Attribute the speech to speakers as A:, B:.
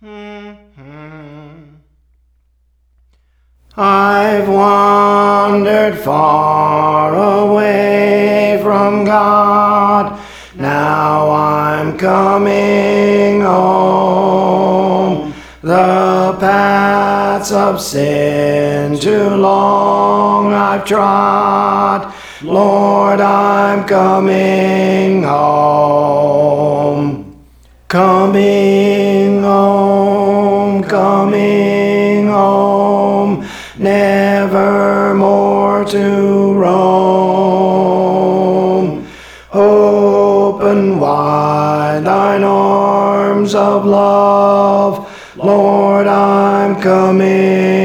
A: I've wandered far away from God, now I'm coming home. The paths of sin too long I've trod, Lord, I'm coming home. Coming home, coming home, never more to roam. Open wide thine arms of love, Lord, I'm coming